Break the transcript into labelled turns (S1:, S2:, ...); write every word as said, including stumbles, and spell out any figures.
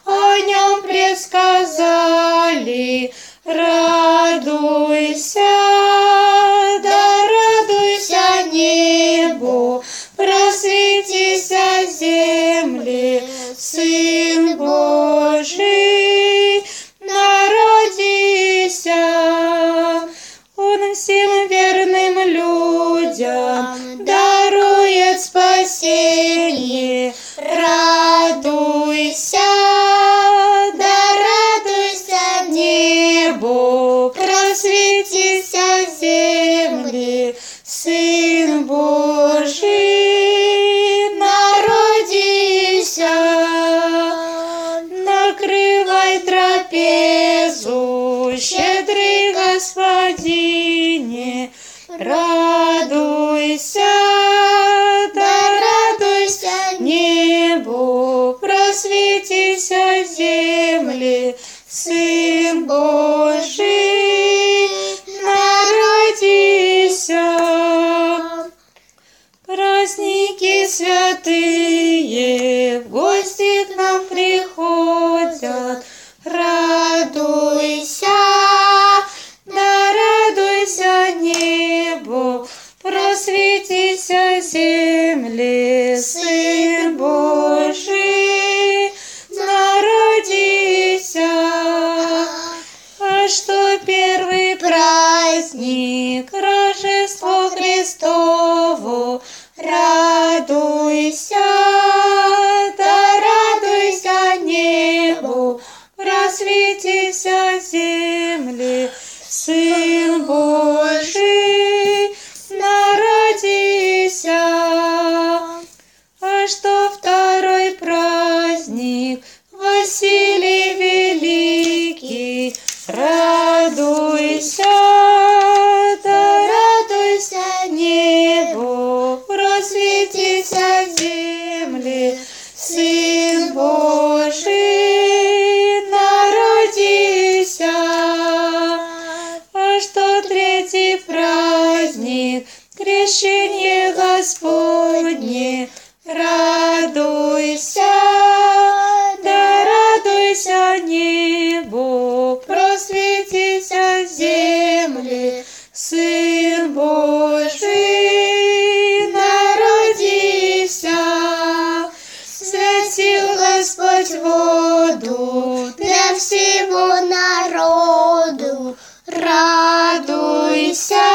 S1: о нем предсказали. Радуйся, да радуйся небу, просветися земли, Сын Божий народися. Он всем верным людям дарует спасение. Радуйся, да радуйся небу, просветися земли, Сын Божий народися. Накрывай трапезу, щедрый Господине, радуйся, да радуйся небу, просветися земли, Сын Божий народися. Праздники святые в гости к нам приходят. Радуйся, да радуйся небу, просветися земли, Сын Божий народися. А что первый праздник, Рождество Христово, радуйся, да радуйся небу, просветися земли, Сын Божий народися. А что второй праздник, Василий Великий, радуйся, да радуйся небу, просветися земли, Сын Божий народися. А что третий праздник, Крещение Господне, радуйся, да радуйся небу, просветися земли, Сын Божий народися. Святил Господь воду для всего народу, радуйся,